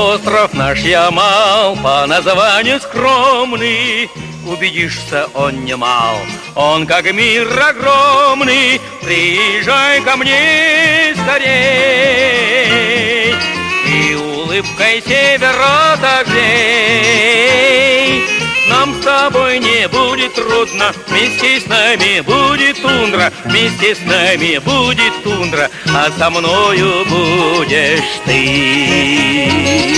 Остров наш Ямал, по названию скромный, убедишься, он не мал, он как мир огромный. Приезжай ко мне скорей и улыбкой севера отогрей. Нам с тобой не будет трудно, вместе с нами будет тундра, вместе с нами будет тундра, а со мною будешь ты.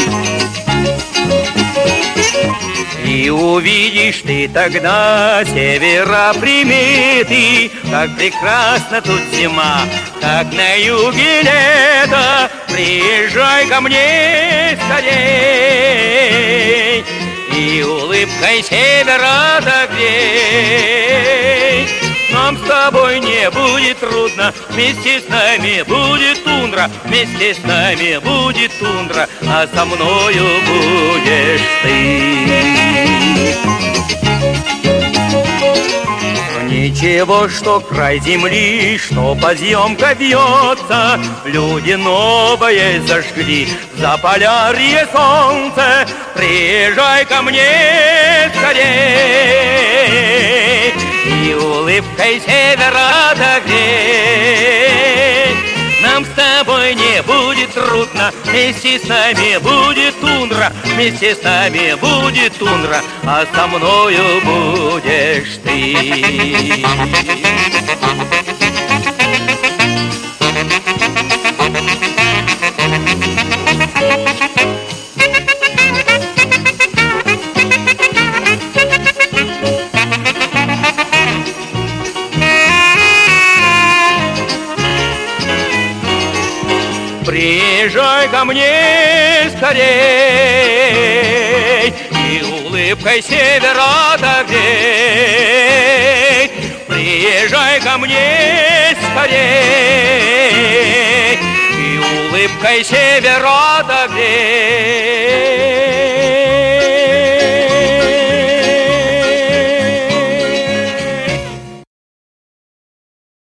И увидишь ты тогда севера приметы, как прекрасна тут зима, как на юге лето. Приезжай ко мне скорей и улыбкой севера отогрей. Нам с тобой не будет трудно, вместе с нами будет тундра, вместе с нами будет тундра, а со мною будешь ты. Ничего, что край земли, что подъемка бьется, люди новое зажгли, за полярье солнце. Приезжай ко мне скорей и улыбкой севера отогрей. Нам с тобой не будет трудно, вместе с нами будет тундра, вместе с нами будет тундра, а со мною будешь ты. Приезжай ко мне скорей и улыбкой севера отогрей. Приезжай ко мне скорей и улыбкой севера отогрей.